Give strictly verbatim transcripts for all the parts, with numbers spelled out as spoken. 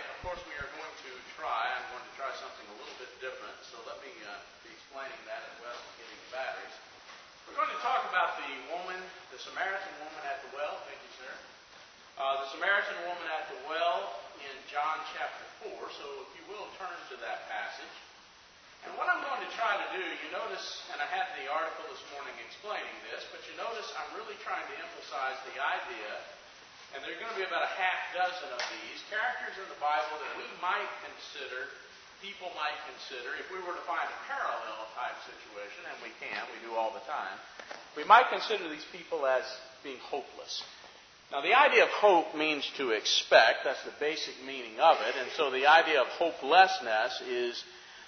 of course, we are going to try, I'm going to try something a little bit different, so let me uh, be explaining that as well as getting the batteries. We're going to talk about the woman, the Samaritan woman at the well. Thank you, sir. Uh, the Samaritan woman at the well in John chapter four, so if you will turn to that passage. And what I'm going to try to do, you notice, and I had the article this morning explaining this, but you notice I'm really trying to emphasize the idea, and there are going to be about a half dozen of these characters in the Bible that we might consider, people might consider, if we were to find a parallel type situation, and we can, we do all the time, we might consider these people as being hopeless. Now, the idea of hope means to expect. That's the basic meaning of it. And so the idea of hopelessness is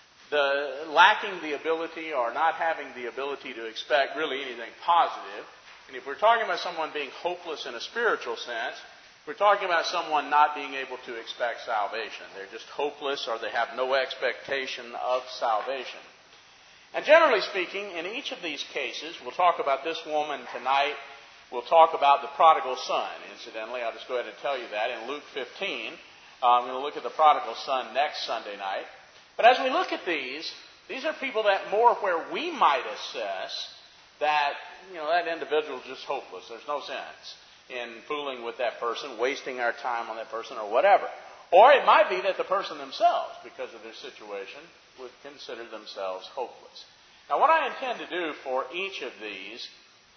the lacking the ability or not having the ability to expect really anything positive. And if we're talking about someone being hopeless in a spiritual sense, we're talking about someone not being able to expect salvation. They're just hopeless, or they have no expectation of salvation. And generally speaking, in each of these cases, we'll talk about this woman tonight. We'll talk about the prodigal son. Incidentally, I'll just go ahead and tell you that. In Luke fifteen, uh, I'm going to look at the prodigal son next Sunday night. But as we look at these, these are people that more where we might assess that, you know, that individual is just hopeless. There's no sense in fooling with that person, wasting our time on that person, or whatever. Or it might be that the person themselves, because of their situation, would consider themselves hopeless. Now, what I intend to do for each of these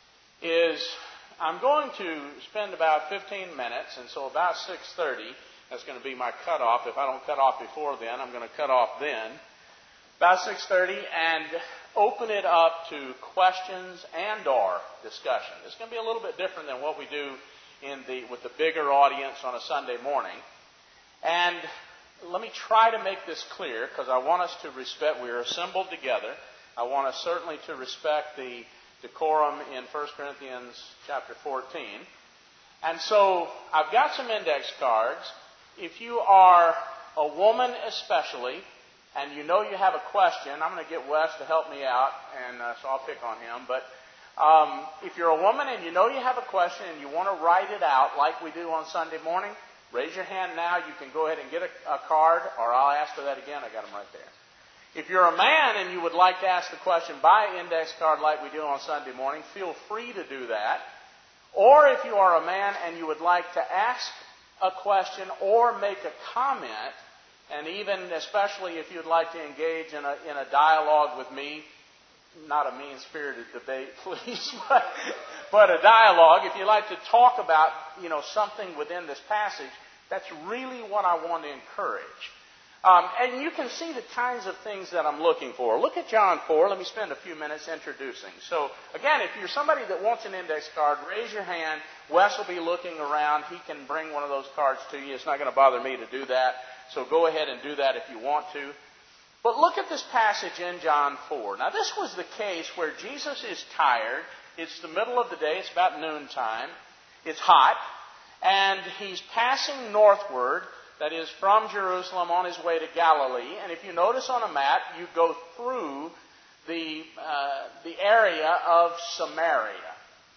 is I'm going to spend about fifteen minutes, and so about six thirty, that's going to be my cutoff. If I don't cut off before then, I'm going to cut off then. About six thirty, and open it up to questions and or discussion. It's going to be a little bit different than what we do in the with the bigger audience on a Sunday morning. And let me try to make this clear, because I want us to respect, we are assembled together. I want us certainly to respect the decorum in First Corinthians chapter fourteen. And so I've got some index cards. If you are a woman especially, and you know you have a question, I'm going to get Wes to help me out, and uh, so I'll pick on him. But um, if you're a woman and you know you have a question and you want to write it out like we do on Sunday morning, raise your hand now. You can go ahead and get a, a card, or I'll ask for that again. I got them right there. If you're a man and you would like to ask the question by index card like we do on Sunday morning, feel free to do that. Or if you are a man and you would like to ask a question or make a comment, and even especially if you'd like to engage in a, in a dialogue with me, not a mean-spirited debate, please, but, but a dialogue. If you'd like to talk about, you know, something within this passage, that's really what I want to encourage. Um, and you can see the kinds of things that I'm looking for. Look at John four. Let me spend a few minutes introducing. So, again, if you're somebody that wants an index card, raise your hand. Wes will be looking around. He can bring one of those cards to you. It's not going to bother me to do that. So go ahead and do that if you want to. But look at this passage in John four. Now, this was the case where Jesus is tired. It's the middle of the day. It's about noontime. It's hot. And he's passing northward. That is, from Jerusalem on his way to Galilee. And if you notice on a map, you go through the uh, the area of Samaria.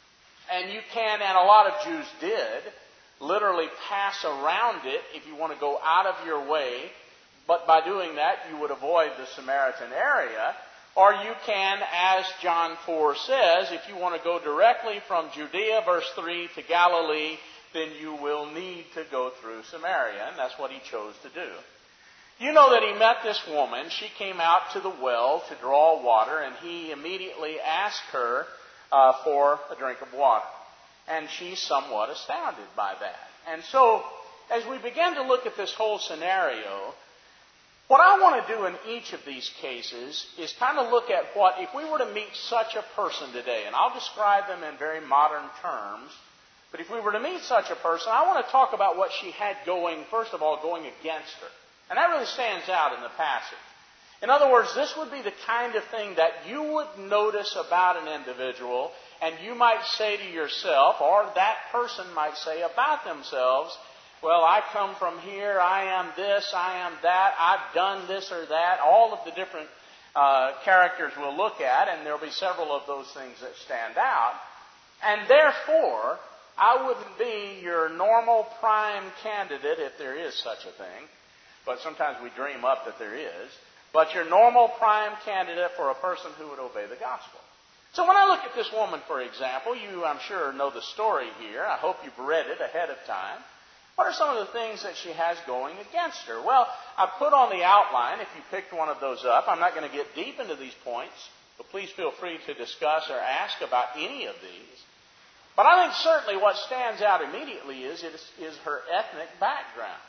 And you can, and a lot of Jews did, literally pass around it if you want to go out of your way. But by doing that, you would avoid the Samaritan area. Or you can, as John four says, if you want to go directly from Judea, verse three, to Galilee, then you will need to go through Samaria. And that's what he chose to do. You know that he met this woman. She came out to the well to draw water, and he immediately asked her uh, for a drink of water. And she's somewhat astounded by that. And so, as we begin to look at this whole scenario, what I want to do in each of these cases is kind of look at what, if we were to meet such a person today, and I'll describe them in very modern terms, but if we were to meet such a person, I want to talk about what she had going, first of all, going against her. And that really stands out in the passage. In other words, this would be the kind of thing that you would notice about an individual, and you might say to yourself, or that person might say about themselves, well, I come from here, I am this, I am that, I've done this or that, all of the different uh, characters we'll look at, and there'll be several of those things that stand out. And therefore, I wouldn't be your normal prime candidate, if there is such a thing, but sometimes we dream up that there is. But your normal prime candidate for a person who would obey the gospel. So when I look at this woman, for example, you, I'm sure, know the story here. I hope you've read it ahead of time. What are some of the things that she has going against her? Well, I put on the outline, if you picked one of those up. I'm not going to get deep into these points, but please feel free to discuss or ask about any of these. But I think certainly what stands out immediately is, is, is her ethnic background.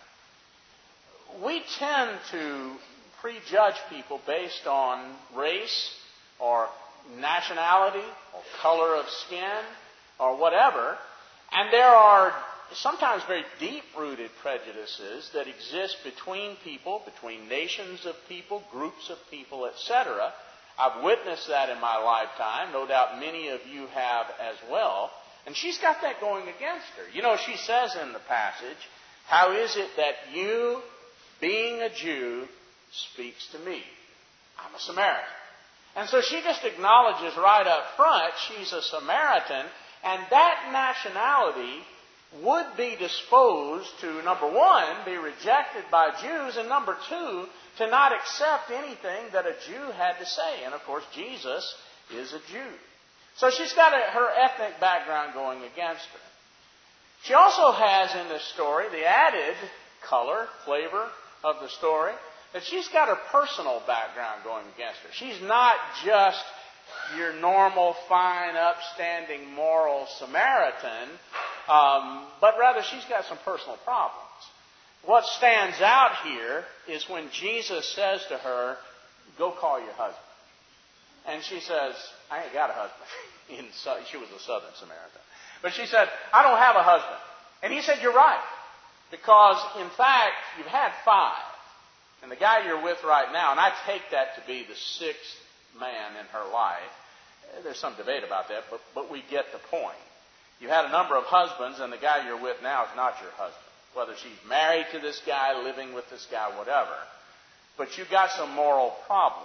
We tend to prejudge people based on race or nationality or color of skin or whatever. And there are sometimes very deep-rooted prejudices that exist between people, between nations of people, groups of people, et cetera. I've witnessed that in my lifetime. No doubt many of you have as well. And she's got that going against her. You know, she says in the passage, how is it that you, being a Jew, speaks to me? I'm a Samaritan. And so she just acknowledges right up front she's a Samaritan, and that nationality would be disposed to, number one, be rejected by Jews, and number two, to not accept anything that a Jew had to say. And of course, Jesus is a Jew. So she's got a, her ethnic background going against her. She also has in this story the added color, flavor of the story, that she's got her personal background going against her. She's not just your normal, fine, upstanding, moral Samaritan, um, but rather she's got some personal problems. What stands out here is when Jesus says to her, go call your husband. And she says, I ain't got a husband. In, she was a southern Samaritan. But she said, I don't have a husband. And he said, you're right. Because, in fact, you've had five. And the guy you're with right now, and I take that to be the sixth man in her life. There's some debate about that, but, but we get the point. You had a number of husbands, and the guy you're with now is not your husband. Whether she's married to this guy, living with this guy, whatever. But you've got some moral problems.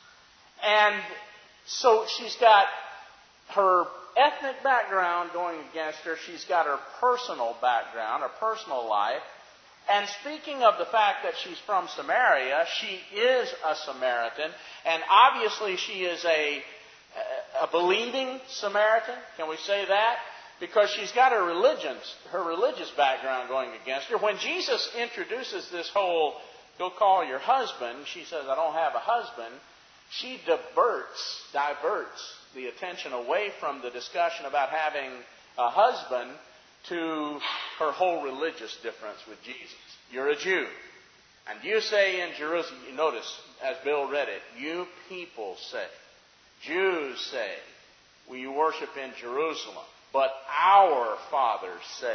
And so she's got her ethnic background going against her. She's got her personal background, her personal life. And speaking of the fact that she's from Samaria, she is a Samaritan. And obviously she is a, a believing Samaritan. Can we say that? Because she's got her religion, her religious background going against her. When Jesus introduces this whole, go call your husband, she says, I don't have a husband. She diverts, diverts the attention away from the discussion about having a husband to her whole religious difference with Jesus. You're a Jew. And you say in Jerusalem, you notice, as Bill read it, you people say, Jews say, we worship in Jerusalem. But our fathers say,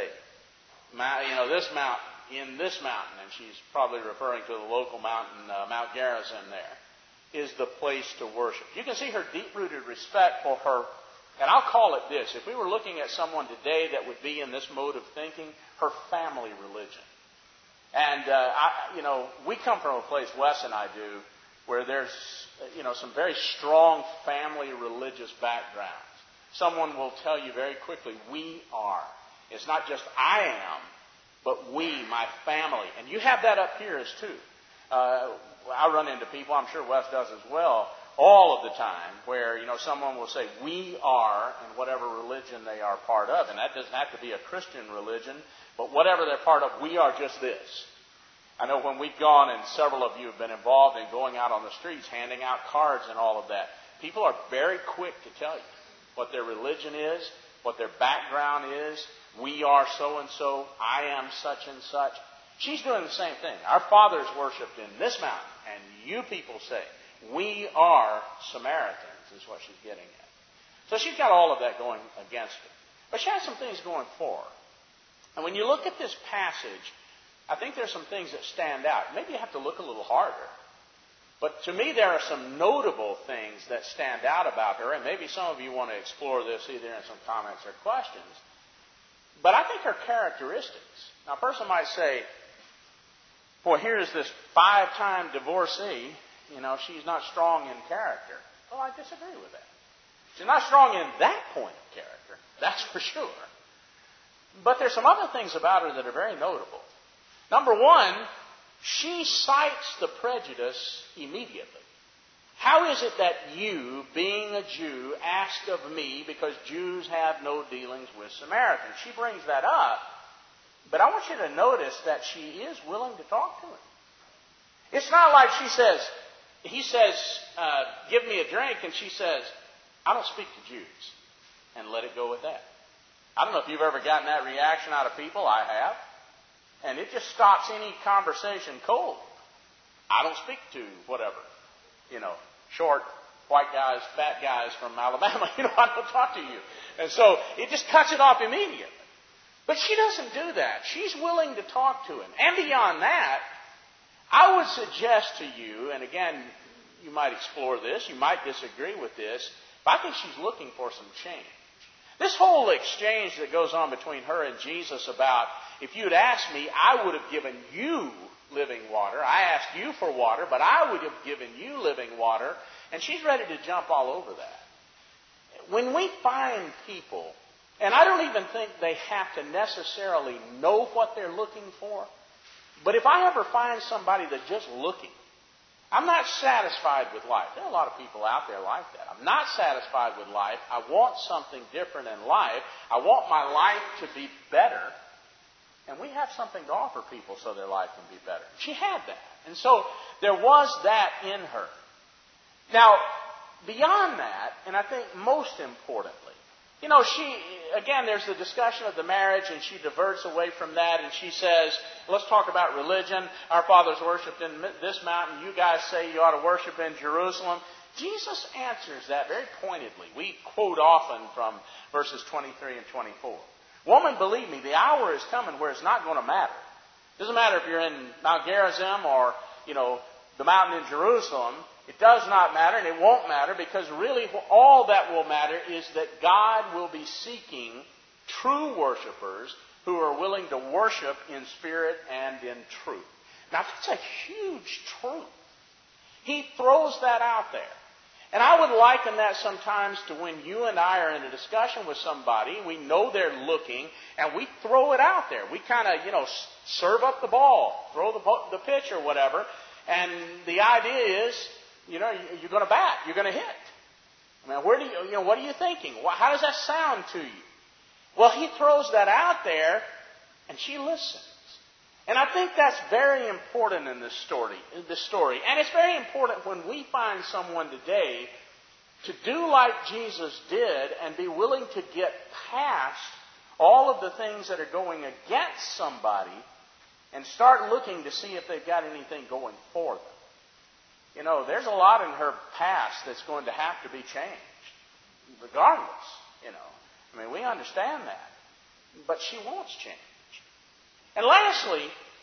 you know, this mountain, in this mountain, and she's probably referring to the local mountain, uh, Mount Gerizim there, is the place to worship. You can see her deep-rooted respect for her, and I'll call it this. If we were looking at someone today that would be in this mode of thinking, her family religion. And, uh, I, you know, we come from a place, Wes and I do, where there's, you know, some very strong family religious backgrounds. Someone will tell you very quickly, we are. It's not just I am, but we, my family. And you have that up here as too. Uh, I run into people, I'm sure Wes does as well, all of the time, where, you know, someone will say, we are, in whatever religion they are part of. And that doesn't have to be a Christian religion, but whatever they're part of, we are just this. I know when we've gone, and several of you have been involved in going out on the streets, handing out cards and all of that, people are very quick to tell you what their religion is, what their background is. We are so-and-so. I am such and such. She's doing the same thing. Our fathers worshipped in this mountain, and you people say, we are Samaritans, is what she's getting at. So she's got all of that going against her. But she has some things going for her. And when you look at this passage, I think there's some things that stand out. Maybe you have to look a little harder. But to me, there are some notable things that stand out about her, and maybe some of you want to explore this either in some comments or questions. But I think her characteristics. Now, a person might say, boy, here's this five-time divorcee. You know, she's not strong in character. Well, I disagree with that. She's not strong in that point of character, that's for sure. But there's some other things about her that are very notable. Number one, she cites the prejudice immediately. How is it that you, being a Jew, ask of me because Jews have no dealings with Samaritans? She brings that up, but I want you to notice that she is willing to talk to him. It's not like she says, he says, uh, give me a drink, and she says, I don't speak to Jews, and let it go with that. I don't know if you've ever gotten that reaction out of people. I have. And it just stops any conversation cold. I don't speak to whatever, you know, short, white guys, fat guys from Alabama. You know, I don't talk to you. And so it just cuts it off immediately. But she doesn't do that. She's willing to talk to him. And beyond that, I would suggest to you, and again, you might explore this, you might disagree with this, but I think she's looking for some change. This whole exchange that goes on between her and Jesus about, if you had asked me, I would have given you living water. I asked you for water, but I would have given you living water. And she's ready to jump all over that. When we find people, and I don't even think they have to necessarily know what they're looking for, but if I ever find somebody that's just looking, I'm not satisfied with life. There are a lot of people out there like that. I'm not satisfied with life. I want something different in life. I want my life to be better. And we have something to offer people so their life can be better. She had that. And so there was that in her. Now, beyond that, and I think most importantly, you know, she, again, there's the discussion of the marriage, and she diverts away from that, and she says, let's talk about religion. Our fathers worshipped in this mountain. You guys say you ought to worship in Jerusalem. Jesus answers that very pointedly. We quote often from verses twenty-three and twenty-four. Woman, believe me, the hour is coming where it's not going to matter. It doesn't matter if you're in Mount Gerizim or, you know, the mountain in Jerusalem. It does not matter, and it won't matter, because really all that will matter is that God will be seeking true worshipers who are willing to worship in spirit and in truth. Now, that's a huge truth. He throws that out there. And I would liken that sometimes to when you and I are in a discussion with somebody, we know they're looking, and we throw it out there. We kind of, you know, serve up the ball, throw the, the pitch or whatever, and the idea is, you know, you're going to bat, you're going to hit. I mean, where do you, you know, what are you thinking? How does that sound to you? Well, he throws that out there, and she listens. And I think that's very important in this story. In this story. And it's very important when we find someone today to do like Jesus did and be willing to get past all of the things that are going against somebody and start looking to see if they've got anything going for them. You know, there's a lot in her past that's going to have to be changed, regardless, you know. I mean, we understand that. But she wants change. And lastly,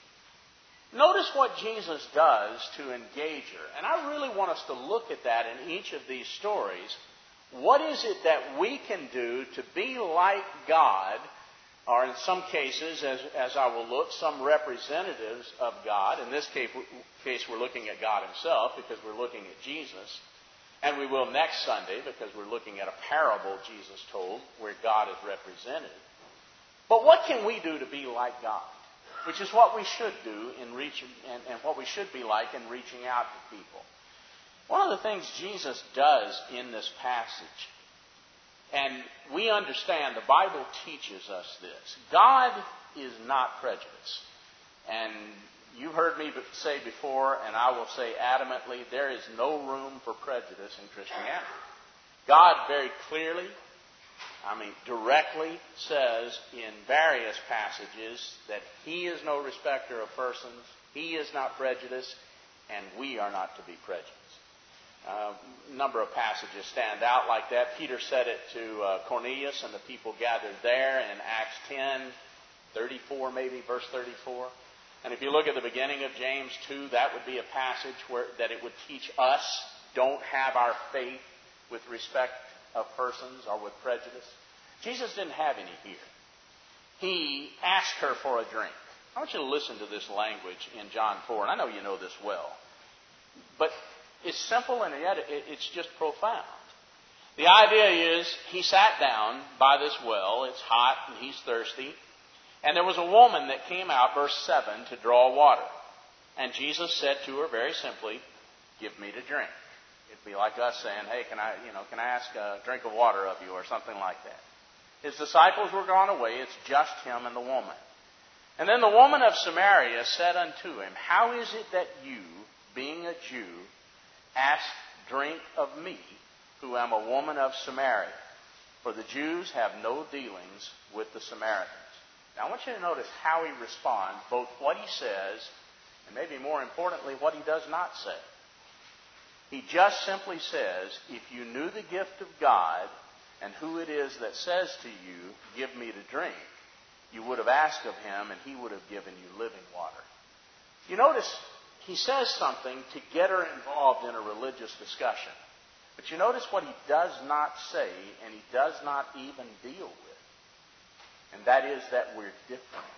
notice what Jesus does to engage her. And I really want us to look at that in each of these stories. What is it that we can do to be like God, or in some cases, as, as I will look, some representatives of God. In this case, case, we're looking at God himself because we're looking at Jesus. And we will next Sunday because we're looking at a parable Jesus told where God is represented. But what can we do to be like God? Which is what we should do in reaching, and, and what we should be like in reaching out to people. One of the things Jesus does in this passage, and we understand, the Bible teaches us this. God is not prejudiced. And you've heard me say before, and I will say adamantly, there is no room for prejudice in Christianity. God very clearly, I mean directly says in various passages that He is no respecter of persons, He is not prejudiced, and we are not to be prejudiced. Uh, a number of passages stand out like that. Peter said it to uh, Cornelius and the people gathered there in Acts ten, thirty-four maybe, verse thirty-four. And if you look at the beginning of James two, that would be a passage where that it would teach us, don't have our faith with respect of persons or with prejudice. Jesus didn't have any here. He asked her for a drink. I want you to listen to this language in John four, and I know you know this well. But it's simple, and yet it's just profound. The idea is, he sat down by this well. It's hot, and he's thirsty. And there was a woman that came out, verse seven, to draw water. And Jesus said to her very simply, "Give me to drink." It'd be like us saying, "Hey, can I, you know, can I ask a drink of water of you?" or something like that. His disciples were gone away. It's just him and the woman. And then the woman of Samaria said unto him, "How is it that you, being a Jew, ask drink of me, who am a woman of Samaria? For the Jews have no dealings with the Samaritans." Now I want you to notice how he responds, both what he says and maybe more importantly, what he does not say. He just simply says, if you knew the gift of God and who it is that says to you, "Give me to drink," you would have asked of him and he would have given you living water. You notice he says something to get her involved in a religious discussion. But you notice what he does not say and he does not even deal with. And that is that we're different.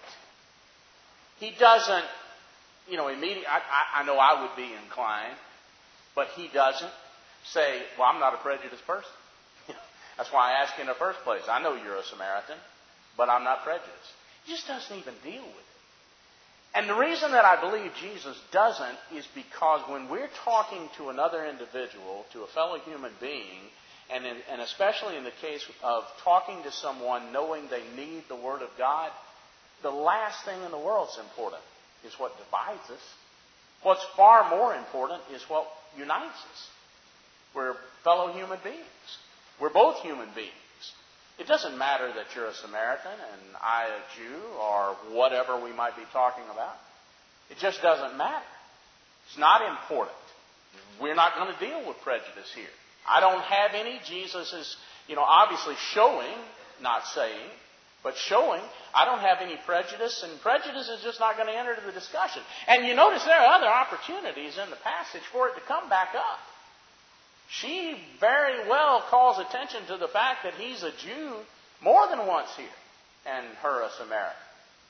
He doesn't, you know, immediately, I, I, I know I would be inclined, but he doesn't say, "Well, I'm not a prejudiced person." That's why I asked you in the first place. I know you're a Samaritan, but I'm not prejudiced. He just doesn't even deal with it. And the reason that I believe Jesus doesn't is because when we're talking to another individual, to a fellow human being, and, in, and especially in the case of talking to someone knowing they need the Word of God, the last thing in the world is important is what divides us. What's far more important is what unites us. We're fellow human beings. We're both human beings. It doesn't matter that you're a Samaritan and I a Jew or whatever we might be talking about. It just doesn't matter. It's not important. We're not going to deal with prejudice here. I don't have any. Jesus is, you know, obviously showing, not saying, but showing I don't have any prejudice, and prejudice is just not going to enter into the discussion. And you notice there are other opportunities in the passage for it to come back up. She very well calls attention to the fact that he's a Jew more than once here, and her a Samaritan.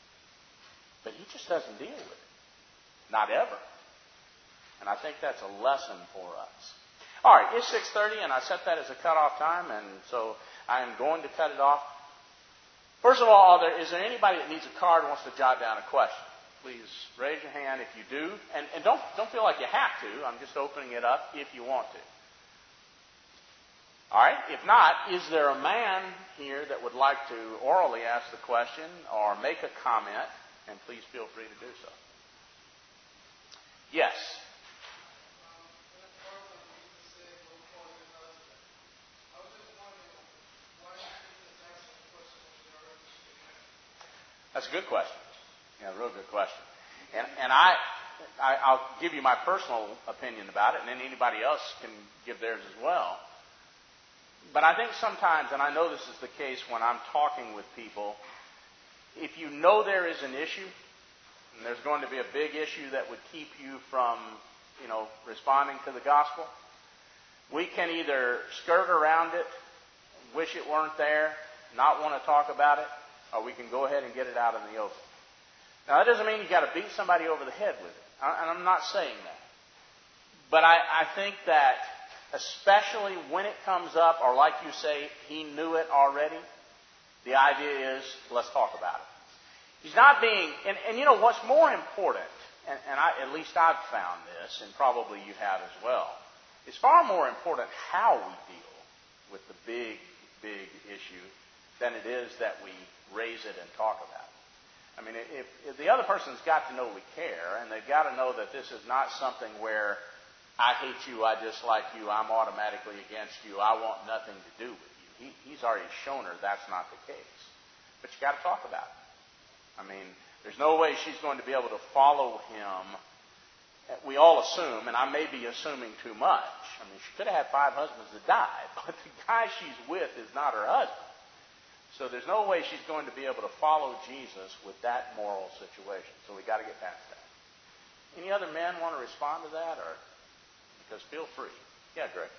But he just doesn't deal with it. Not ever. And I think that's a lesson for us. All right, it's six thirty, and I set that as a cutoff time, and so I am going to cut it off. First of all, there, is there anybody that needs a card and wants to jot down a question? Please raise your hand if you do. And, and don't, don't feel like you have to. I'm just opening it up if you want to. All right. If not, is there a man here that would like to orally ask the question or make a comment? And please feel free to do so. Yes. That's a good question. Yeah, a real good question. And, and I, I, I'll give you my personal opinion about it, and then anybody else can give theirs as well. But I think sometimes, and I know this is the case when I'm talking with people, if you know there is an issue, and there's going to be a big issue that would keep you from, you know, responding to the gospel, we can either skirt around it, wish it weren't there, not want to talk about it, or we can go ahead and get it out in the open. Now, that doesn't mean you've got to beat somebody over the head with it. And I'm not saying that. But I, I think that especially when it comes up, or like you say, he knew it already, the idea is, let's talk about it. He's not being, and, and you know what's more important, and, and I, at least I've found this, and probably you have as well, it's far more important how we deal with the big, big issue than it is that we raise it and talk about it. I mean, if, if the other person's got to know we care, and they've got to know that this is not something where I hate you, I dislike you, I'm automatically against you, I want nothing to do with you. He, he's already shown her that's not the case. But you got to talk about it. I mean, there's no way she's going to be able to follow him. We all assume, and I may be assuming too much. I mean, she could have had five husbands that died, but the guy she's with is not her husband. So there's no way she's going to be able to follow Jesus with that moral situation. So we got to get past that. Any other men want to respond to that, or because feel free. Yeah, Greg.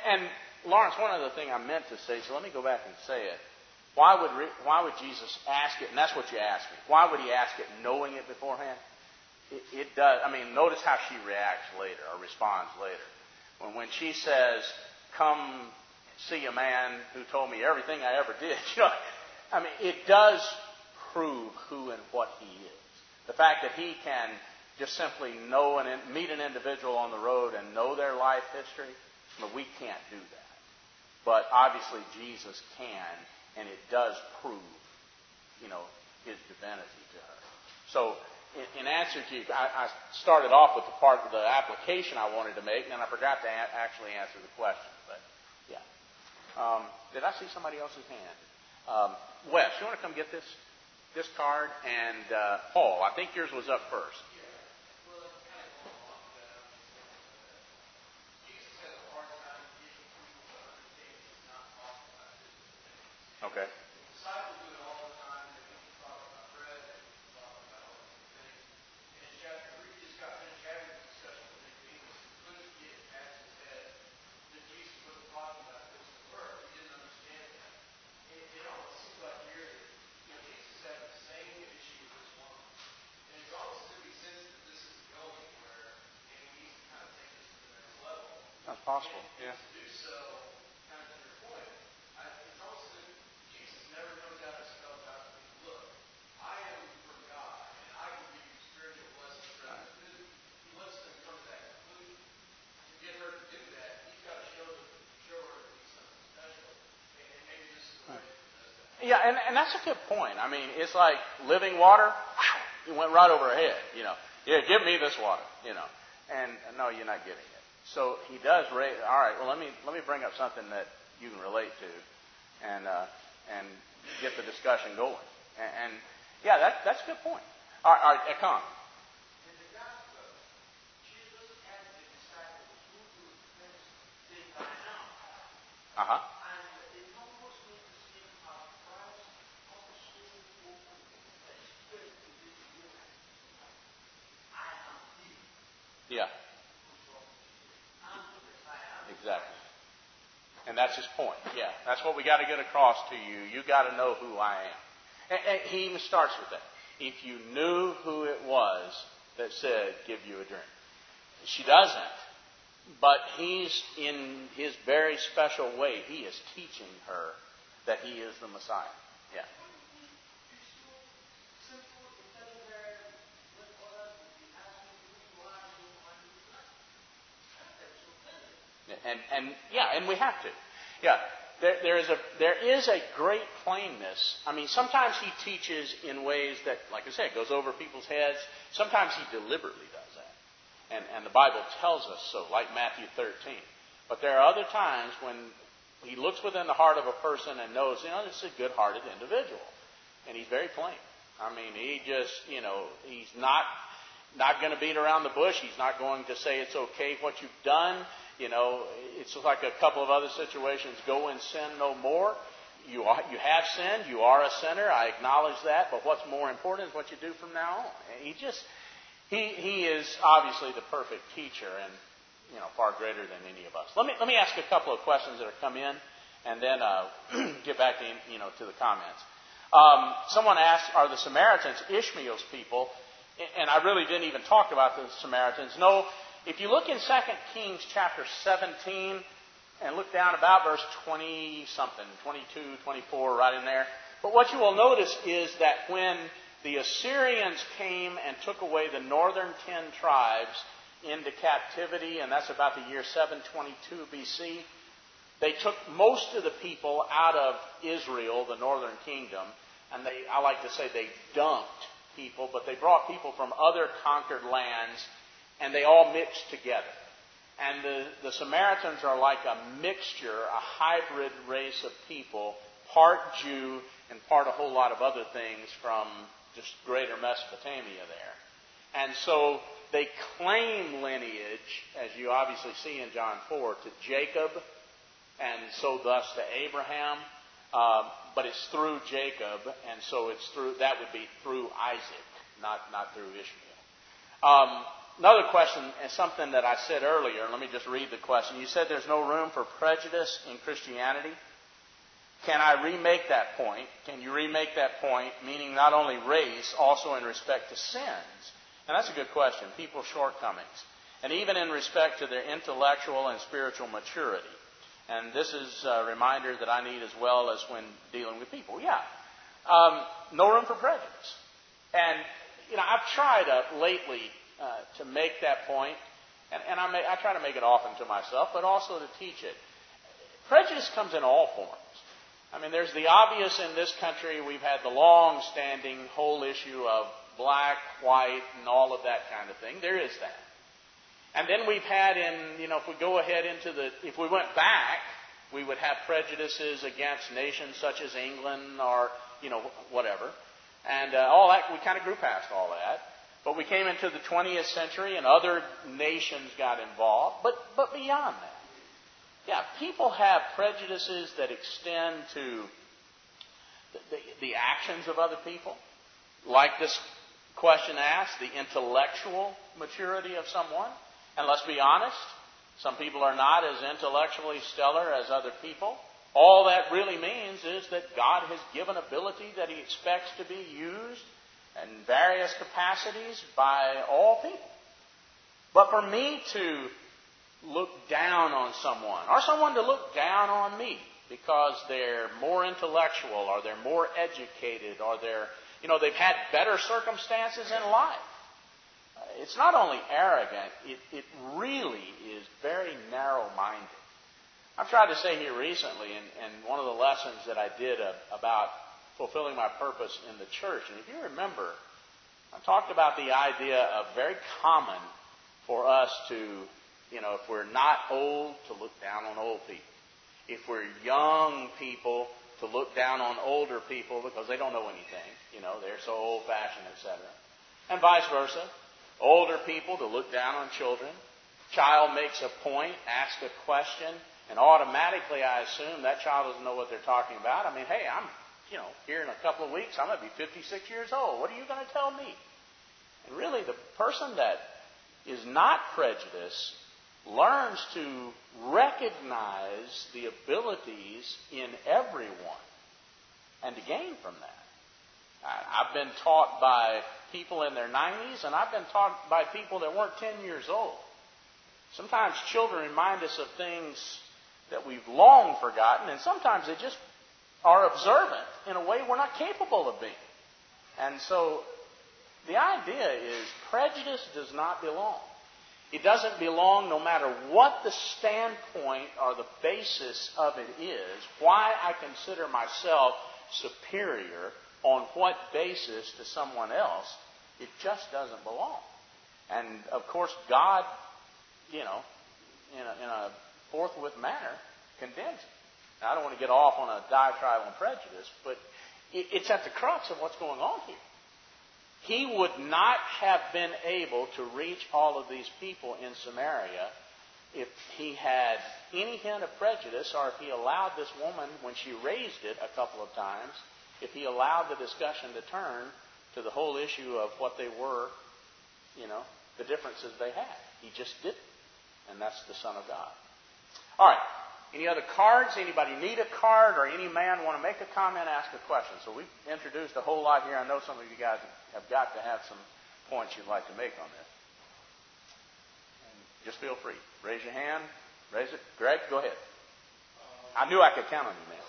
And, and Lawrence, one other thing I meant to say, so let me go back and say it. Why would why would Jesus ask it? And that's what you asked me. Why would he ask it knowing it beforehand? It, it does. I mean, notice how she reacts later or responds later. When when she says, "Come see a man who told me everything I ever did," you know, I mean, it does prove who and what he is. The fact that he can just simply know and meet an individual on the road and know their life history, but we can't do that. But obviously Jesus can, and it does prove, you know, his divinity to her. So, in, in answer to you, I, I started off with the part of the application I wanted to make, and then I forgot to a- actually answer the question. But, yeah. Um, did I see somebody else's hand? Um, Wes, you want to come get this this card? And uh, Paul, I think yours was up first. Okay. Disciples do it all the time. They talk about bread. They talk about all these things. And in chapter three, we just got finished having a discussion with Nicodemus. He couldn't get past his head that Jesus wasn't talking about this in the Word. He didn't understand that. And it almost seems like here that, you know, Jesus had the same issue with this woman. And it's almost as if he sensed that this is going where and he needs to kind of take this to the next level. That's possible, and, yeah. And to do so, kind of to your point, I, it's almost as if Jesus never comes out and spells out to people, look, I am from God, and I can give you spiritual blessings rather than food. He wants them to come to that conclusion. To get her to do that, he's got to show, them, show her to be something special. And, and maybe this is the way he does that. Yeah, and, and that's a good point. I mean, it's like living water, wow, it went right over her head, you know. Yeah, give me this water, you know. And no, you're not getting it. So he does raise, all right, well, let me let me bring up something that you can relate to and uh, and get the discussion going. And, and yeah, that, that's a good point. All right, all right, Ekon. In the gospel, Jesus had the disciples who do things they by now. Uh-huh. And it almost makes it seem how Christ also opened the spirit to this woman. I am he. Yeah. Exactly. And that's his point. Yeah, that's what we got to get across to you. You got to know who I am. And, and he even starts with that. If you knew who it was that said, give you a drink. She doesn't. But he's, in his very special way, he is teaching her that he is the Messiah. Yeah. And, and yeah, and we have to. Yeah, there, there is a there is a great plainness. I mean, sometimes he teaches in ways that, like I said, goes over people's heads. Sometimes he deliberately does that, and and the Bible tells us so, like Matthew thirteen. But there are other times when he looks within the heart of a person and knows, you know, this is a good-hearted individual, and he's very plain. I mean, he just, you know, he's not not going to beat around the bush. He's not going to say it's okay what you've done. You know, it's like a couple of other situations. Go and sin no more. You are, you have sinned. You are a sinner. I acknowledge that. But what's more important is what you do from now on. And he just, he he is obviously the perfect teacher and, you know, far greater than any of us. Let me let me ask a couple of questions that have come in, and then uh, get back to you know to the comments. Um, someone asked, "Are the Samaritans Ishmael's people?" And I really didn't even talk about the Samaritans. No. If you look in Second Kings chapter seventeen and look down about verse twenty-something, twenty-two, twenty-four, right in there. But what you will notice is that when the Assyrians came and took away the northern ten tribes into captivity, and that's about the year seven twenty-two B C, they took most of the people out of Israel, the northern kingdom, and they, I like to say they dumped people, but they brought people from other conquered lands, and they all mixed together. And the, the Samaritans are like a mixture, a hybrid race of people, part Jew and part a whole lot of other things from just greater Mesopotamia there. And so they claim lineage, as you obviously see in John four, to Jacob, and so thus to Abraham. Uh, but it's through Jacob, and so it's through that would be through Isaac, not not through Ishmael. Um, another question, and something that I said earlier. Let me just read the question. You said there's no room for prejudice in Christianity. Can I remake that point? Can you remake that point, meaning not only race, also in respect to sins? And that's a good question. People's shortcomings. And even in respect to their intellectual and spiritual maturity. And this is a reminder that I need as well as when dealing with people. Yeah. Um, no room for prejudice. And, you know, I've tried uh, lately uh, to make that point, and, and I, may, I try to make it often to myself, but also to teach it. Prejudice comes in all forms. I mean, there's the obvious in this country. We've had the long-standing whole issue of black, white, and all of that kind of thing. There is that. And then we've had in, you know, if we go ahead into the, if we went back, we would have prejudices against nations such as England or, you know, whatever. And uh, all that, we kind of grew past all that. But we came into the twentieth century and other nations got involved. But, but beyond that, yeah, people have prejudices that extend to the, the, the actions of other people. Like this question asked, the intellectual maturity of someone. And let's be honest, some people are not as intellectually stellar as other people. All that really means is that God has given ability that He expects to be used in various capacities by all people. But for me to look down on someone, or someone to look down on me because they're more intellectual, or they're more educated, or they're, you know, they've had better circumstances in life, it's not only arrogant, it, it really is very narrow-minded. I've tried to say here recently, and, and one of the lessons that I did uh, about fulfilling my purpose in the church, and if you remember, I talked about the idea of very common for us to, you know, if we're not old, to look down on old people. If we're young people, to look down on older people because they don't know anything. You know, they're so old-fashioned, et cetera. And vice versa. Older people to look down on children. Child makes a point, asks a question, and automatically I assume that child doesn't know what they're talking about. I mean, hey, I'm, you know, here in a couple of weeks, I'm going to be fifty-six years old. What are you going to tell me? And really, the person that is not prejudiced learns to recognize the abilities in everyone and to gain from that. I've been taught by people in their nineties, and I've been taught by people that weren't ten years old. Sometimes children remind us of things that we've long forgotten, and sometimes they just are observant in a way we're not capable of being. And so the idea is prejudice does not belong. It doesn't belong no matter what the standpoint or the basis of it is, why I consider myself superior on what basis to someone else. It just doesn't belong. And, of course, God, you know, in a, in a forthwith manner, condemns it. Now, I don't want to get off on a diatribe on prejudice, but it, it's at the crux of what's going on here. He would not have been able to reach all of these people in Samaria if he had any hint of prejudice, or if he allowed this woman, when she raised it a couple of times, if he allowed the discussion to turn to the whole issue of what they were, you know, the differences they had. He just didn't. And that's the Son of God. All right. Any other cards? Anybody need a card, or any man want to make a comment, ask a question? So we've introduced a whole lot here. I know some of you guys have got to have some points you'd like to make on this. And just feel free. Raise your hand. Raise it. Greg, go ahead. I knew I could count on you, man.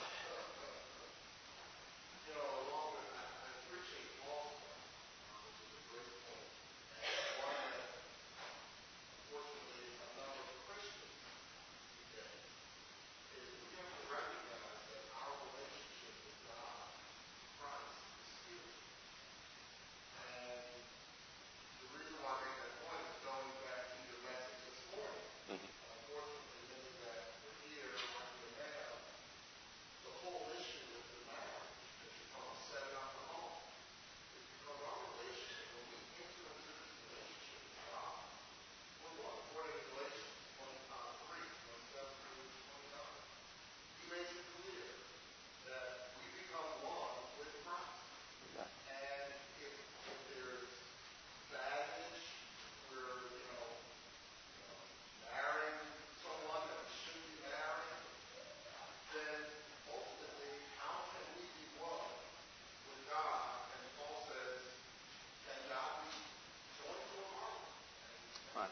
John.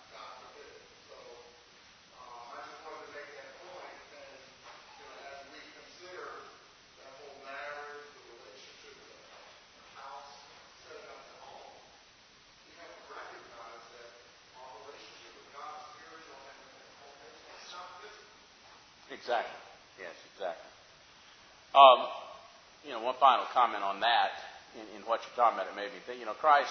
Exactly. Yes, exactly. Um, you know, one final comment on that, in, in what you're talking about, it made me think, you know, Christ,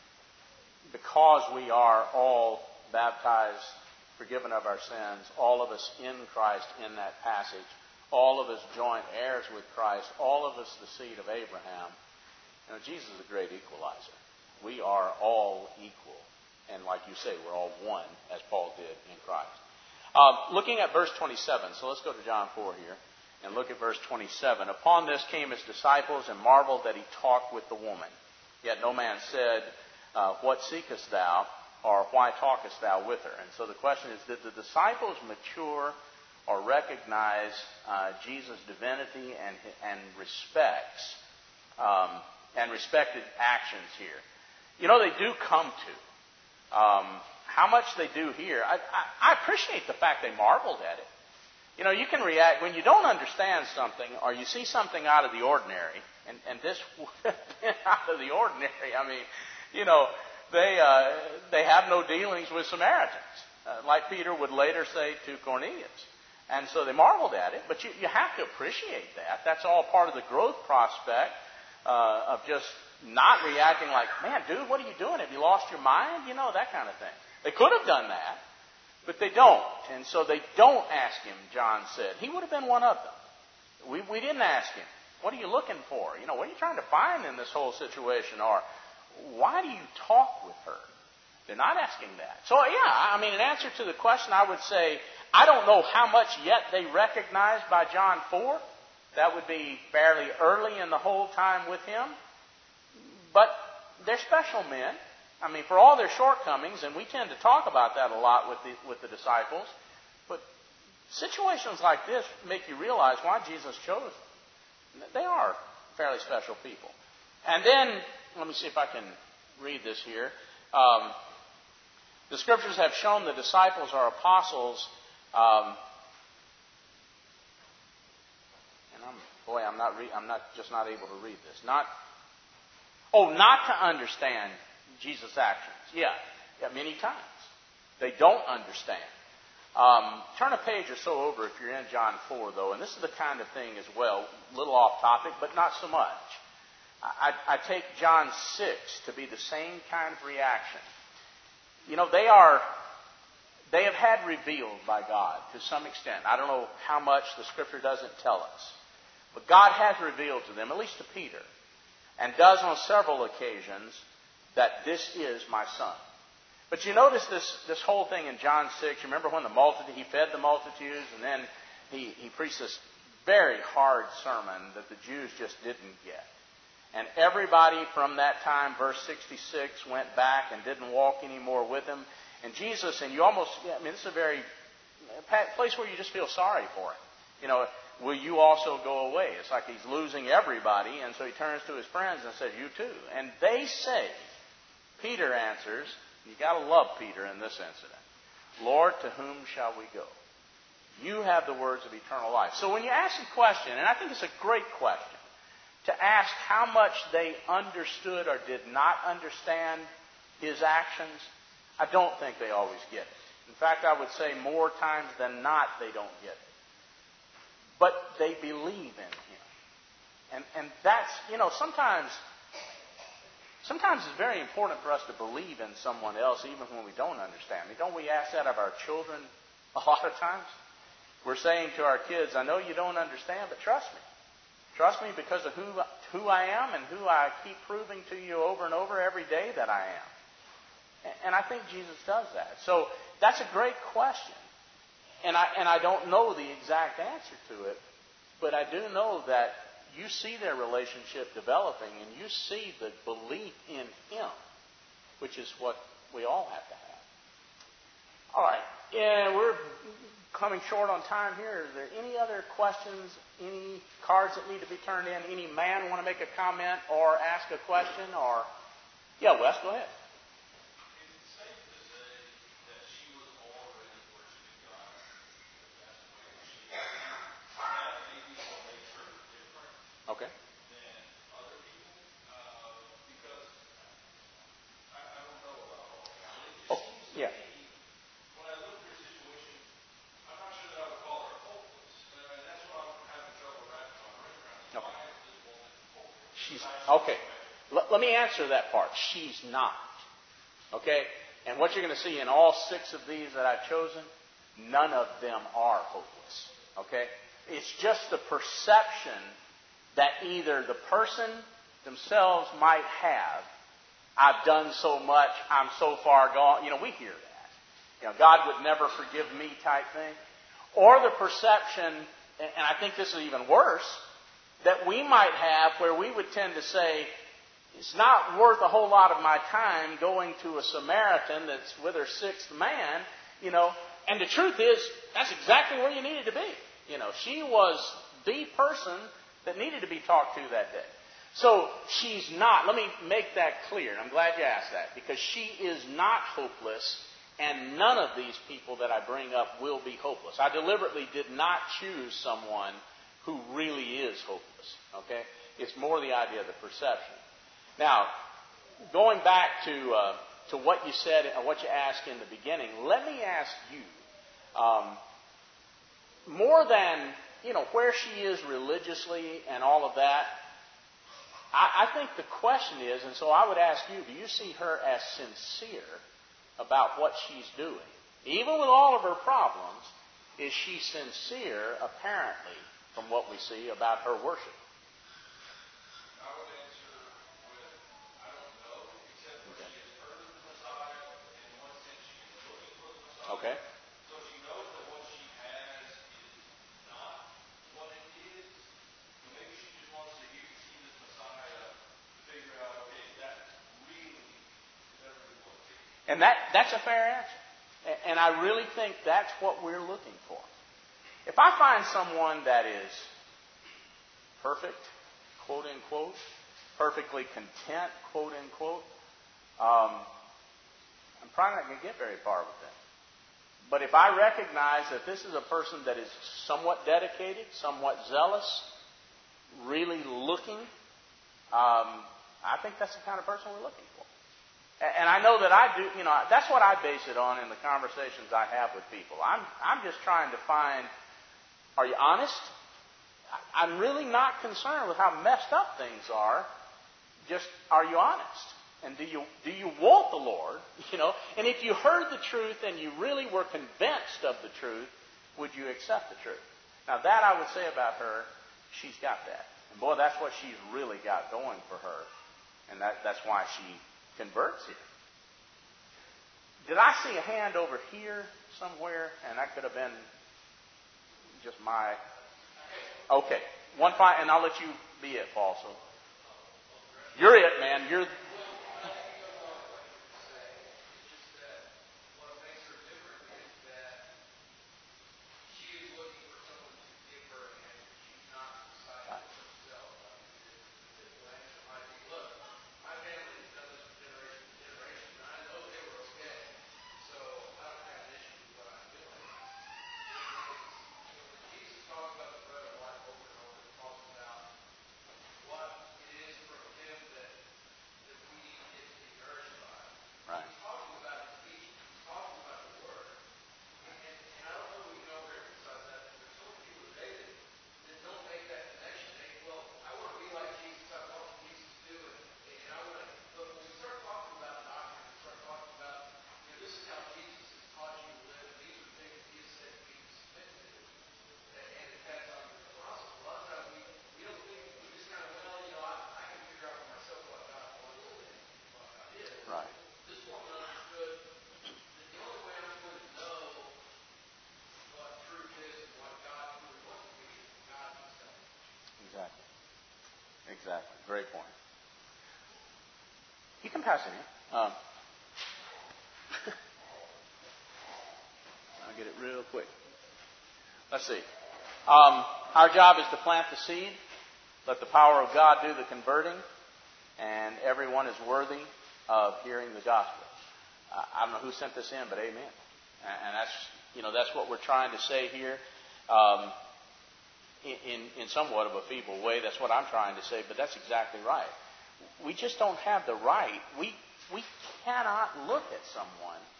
because we are all baptized, forgiven of our sins, all of us in Christ in that passage, all of us joint heirs with Christ, all of us the seed of Abraham, you know, Jesus is a great equalizer. We are all equal. And like you say, we're all one, as Paul did in Christ. Uh, looking at verse twenty-seven, so let's go to John four here and look at verse twenty-seven. Upon this came his disciples and marveled that he talked with the woman. Yet no man said, uh, what seekest thou, or why talkest thou with her? And so the question is, did the disciples mature or recognize uh, Jesus' divinity and, and respects um, and respected actions here? You know, they do come to. Um, how much they do here, I, I, I appreciate the fact they marveled at it. You know, you can react when you don't understand something or you see something out of the ordinary, and, and this would have been out of the ordinary. I mean, you know, they uh, they have no dealings with Samaritans, uh, like Peter would later say to Cornelius. And so they marveled at it, but you, you have to appreciate that. That's all part of the growth prospect uh, of just not reacting like, man, dude, what are you doing? Have you lost your mind? You know, that kind of thing. They could have done that, but they don't. And so they don't ask him, John said. He would have been one of them. We, we didn't ask him, what are you looking for? You know, what are you trying to find in this whole situation? Or why do you talk with her? They're not asking that. So, yeah, I mean, in answer to the question, I would say, I don't know how much yet they recognized by John four. That would be fairly early in the whole time with him. But they're special men. I mean, for all their shortcomings, and we tend to talk about that a lot with the, with the disciples, but situations like this make you realize why Jesus chose them. They are fairly special people. And then, let me see if I can read this here. Um, the Scriptures have shown the disciples are apostles. Um, and I'm, boy, I'm not, re- I'm not just not able to read this. Not, oh, not to understand Jesus' actions. Yeah, yeah, many times. They don't understand. Um, turn a page or so over if you're in John four, though, and this is the kind of thing as well, a little off topic, but not so much. I, I take John six to be the same kind of reaction. You know, they are, they have had revealed by God to some extent. I don't know how much, the Scripture doesn't tell us. But God has revealed to them, at least to Peter, and does on several occasions, that this is my son. But you notice this, this whole thing in John six. You remember when the multitude, he fed the multitudes, and then he, he preached this very hard sermon that the Jews just didn't get. And everybody from that time, verse sixty-six, went back and didn't walk anymore with him. And Jesus, and you almost, I mean, this is a very a place where you just feel sorry for him. You know, will you also go away? It's like he's losing everybody, and so he turns to his friends and says, you too. And they say, Peter answers, you got to love Peter in this incident. Lord, to whom shall we go? You have the words of eternal life. So when you ask a question, and I think it's a great question, to ask how much they understood or did not understand his actions, I don't think they always get it. In fact, I would say more times than not they don't get it. But they believe in him. And and that's, you know, sometimes sometimes it's very important for us to believe in someone else even when we don't understand. I mean, don't we ask that of our children a lot of times? We're saying to our kids, I know you don't understand, but trust me. Trust me because of who, who I am and who I keep proving to you over and over every day that I am. And I think Jesus does that. So that's a great question. And I, and I don't know the exact answer to it, but I do know that you see their relationship developing and you see the belief in him, which is what we all have to have. All right. Yeah, we're coming short on time here. Is there any other questions, any cards that need to be turned in? Any man want to make a comment or ask a question? Or yeah, Wes, go ahead. Is it safe to say that Yeah. She's, okay, let, let me answer that part. She's not. Okay? And what you're going to see in all six of these that I've chosen, none of them are hopeless. Okay? It's just the perception that either the person themselves might have, I've done so much, I'm so far gone. You know, we hear that. You know, God would never forgive me type thing. Or the perception, and I think this is even worse, that we might have where we would tend to say, it's not worth a whole lot of my time going to a Samaritan that's with her sixth man, you know. And the truth is, that's exactly where you needed to be. You know, she was the person that needed to be talked to that day. So she's not, let me make that clear. I'm glad you asked that, because she is not hopeless, and none of these people that I bring up will be hopeless. I deliberately did not choose someone who really is hopeless. Okay? It's more the idea of the perception. Now, going back to uh, to what you said and what you asked in the beginning, let me ask you, um, more than, you know, where she is religiously and all of that, I, I think the question is, and so I would ask you, do you see her as sincere about what she's doing? Even with all of her problems, is she sincere, apparently, from what we see about her worship? I would answer with, I don't know, except for okay. She has heard of the Messiah, and in one sense she is looking for the Messiah. Okay. So she knows that what she has is not what it is. So maybe she just wants to hear, see this Messiah to figure out, okay, is that really, is that really what it is? And that, that's a fair answer. And I really think that's what we're looking for. If I find someone that is perfect, quote unquote, perfectly content, quote unquote, um, I'm probably not going to get very far with them. But if I recognize that this is a person that is somewhat dedicated, somewhat zealous, really looking, um, I think that's the kind of person we're looking for. And I know that I do, you know, that's what I base it on in the conversations I have with people. I'm, I'm just trying to find, are you honest? I'm really not concerned with how messed up things are. Just, are you honest? And do you, do you want the Lord? You know, and if you heard the truth and you really were convinced of the truth, would you accept the truth? Now that I would say about her, she's got that. And boy, that's what she's really got going for her. And that, that's why she converts here. Did I see a hand over here somewhere? And that could have been just my... Okay. One five, and I'll let you be it, Paul. So you're it, man. You're... Exactly. Great point. You can pass it in. Um, I'll get it real quick. Let's see. Um, our job is to plant the seed. Let the power of God do the converting. And everyone is worthy of hearing the gospel. Uh, I don't know who sent this in, but amen. And, and that's, you know, that's what we're trying to say here. Um, In, in somewhat of a feeble way. That's what I'm trying to say, but that's exactly right. We just don't have the right. We we cannot look at someone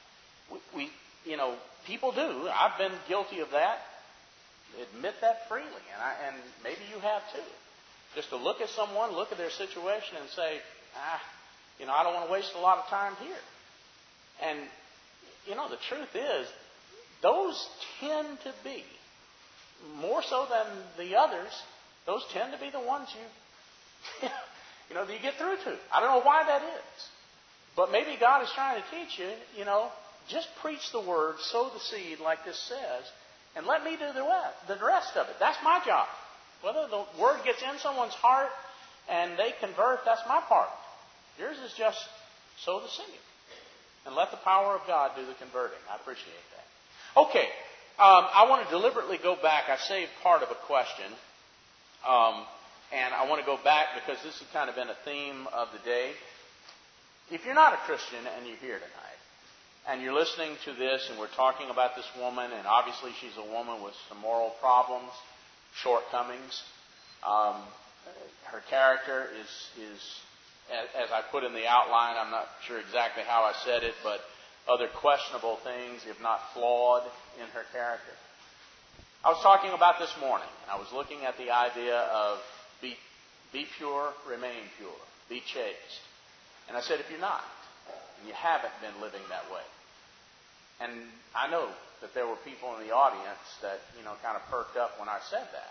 we, we, you know, people do. I've been guilty of that. Admit that freely, and I, and maybe you have too. Just to look at someone, look at their situation, and say, ah, you know, I don't want to waste a lot of time here. And you know, the truth is, those tend to be more so than the others. Those tend to be the ones you, you know, that you get through to. I don't know why that is, but maybe God is trying to teach you. You know, just preach the word, sow the seed, like this says. And let me do the rest, the rest of it. That's my job. Whether the word gets in someone's heart and they convert, that's my part. Yours is just sow the seed. And let the power of God do the converting. I appreciate that. Okay. Um, I want to deliberately go back. I saved part of a question. Um, and I want to go back because this has kind of been a theme of the day. If you're not a Christian and you're here tonight, and you're listening to this, and we're talking about this woman, and obviously she's a woman with some moral problems, shortcomings. Um, her character is, is, as I put in the outline, I'm not sure exactly how I said it, but other questionable things, if not flawed, in her character. I was talking about this morning, and I was looking at the idea of be, be pure, remain pure, be chaste. And I said, if you're not, and you haven't been living that way, and I know that there were people in the audience that, you know, kind of perked up when I said that.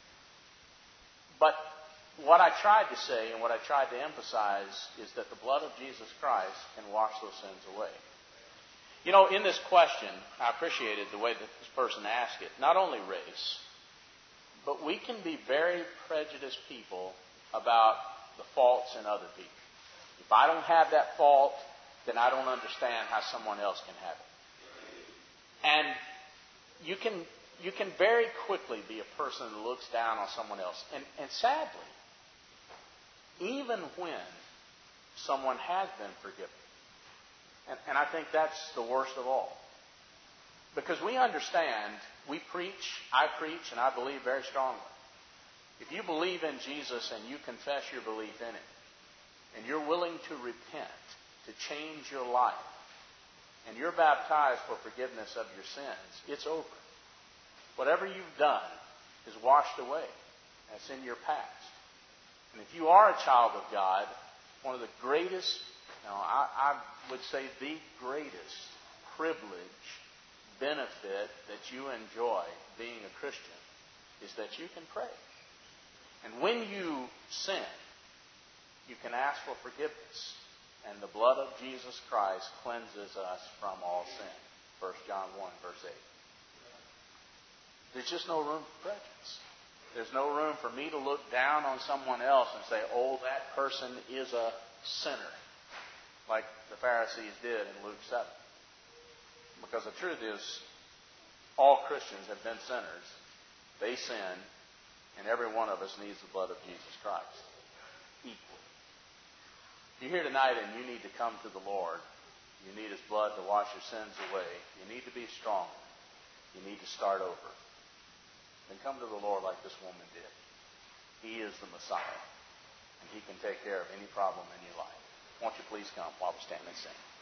But what I tried to say and what I tried to emphasize is that the blood of Jesus Christ can wash those sins away. You know, in this question, I appreciated the way that this person asked it. Not only race, but we can be very prejudiced people about the faults in other people. If I don't have that fault, then I don't understand how someone else can have it. And you can you can very quickly be a person that looks down on someone else. And, and sadly, even when someone has been forgiven, and, and I think that's the worst of all. Because we understand, we preach, I preach, and I believe very strongly. If you believe in Jesus and you confess your belief in Him, and you're willing to repent, to change your life, and you're baptized for forgiveness of your sins, it's over. Whatever you've done is washed away. That's in your past. And if you are a child of God, one of the greatest, you know, I, I would say the greatest privilege, benefit that you enjoy being a Christian is that you can pray. And when you sin, you can ask for forgiveness. And the blood of Jesus Christ cleanses us from all sin. First John one, verse eight. There's just no room for prejudice. There's no room for me to look down on someone else and say, oh, that person is a sinner, like the Pharisees did in Luke seven. Because the truth is, all Christians have been sinners. They sin, and every one of us needs the blood of Jesus Christ. Equally. If you're here tonight and you need to come to the Lord, you need His blood to wash your sins away, you need to be strong, you need to start over, then come to the Lord like this woman did. He is the Messiah, and He can take care of any problem in your life. Won't you please come while we stand and sing?